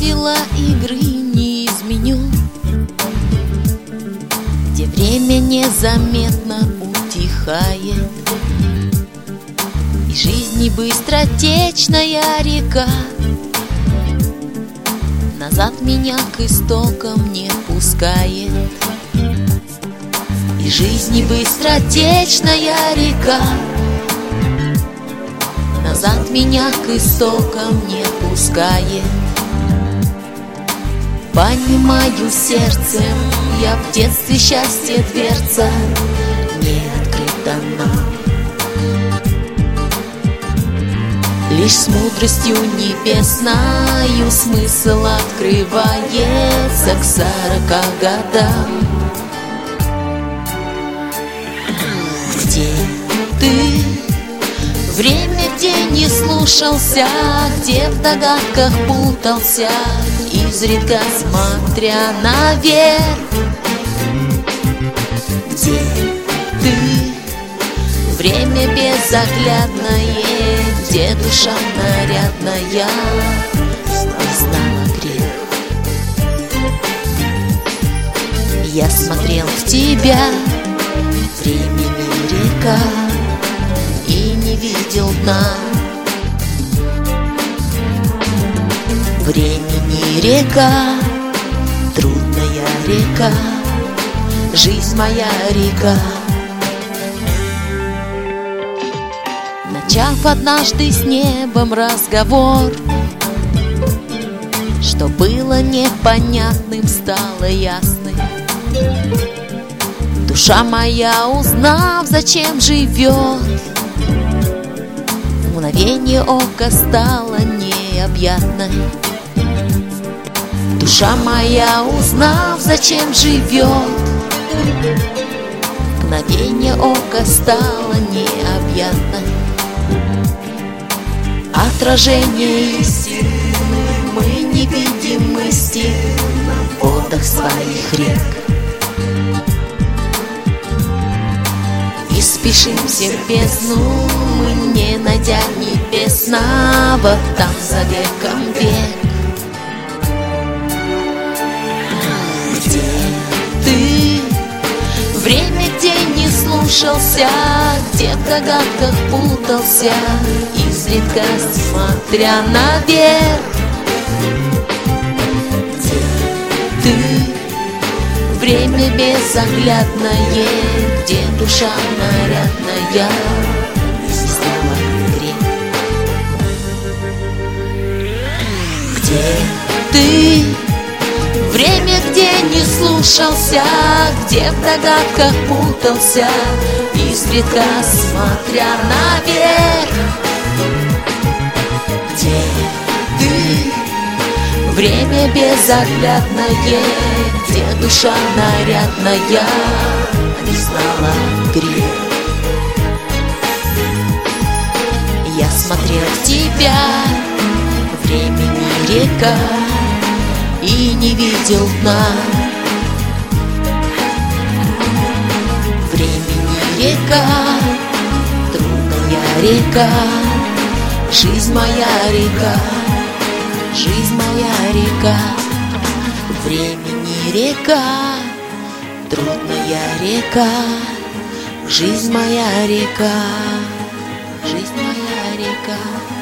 правила игры не изменю, где время незаметно утихает, и жизнь не быстротечная река назад меня к истокам не пускает. И жизнь не быстротечная река назад меня к истокам не пускает. Понимаю сердцем, я в детстве счастье дверца не открыта нам. Лишь с мудростью небесною смысл открывается к 40 годам. Где ты? Время, где не слушался, где в догадках путался, изредка смотря наверх. Где ты? Время безоглядное, где душа нарядная знала грех. Я смотрел в тебя, времени река, и не видел дна. Времени река, трудная река, жизнь моя река. Начав однажды с небом разговор, что было непонятным, стало ясным. Душа моя, узнав, зачем живет, в мгновение ока стала необъятной. Душа моя, узнав, зачем живет, в мгновение ока стала необъятной. Отражение истины мы не видим истины на водах своих рек. И спешим все в бездну, мы не найдя небесного, там за веком век. Где ты? Время, где не слушался, где в догадках путался, изредка смотря наверх. Где ты? Время безоглядное, где душа нарядная знала грех. Где ты? Время, где не слушался, где в догадках путался, изредка смотря наверх. Где ты? Время безоглядное, где душа нарядная не знала грех. Я смотрел в тебя, времени река, и не видел дна. Времени река, трудная река, жизнь моя река, жизнь моя река. Времени река, трудная река, жизнь моя река, жизнь моя река.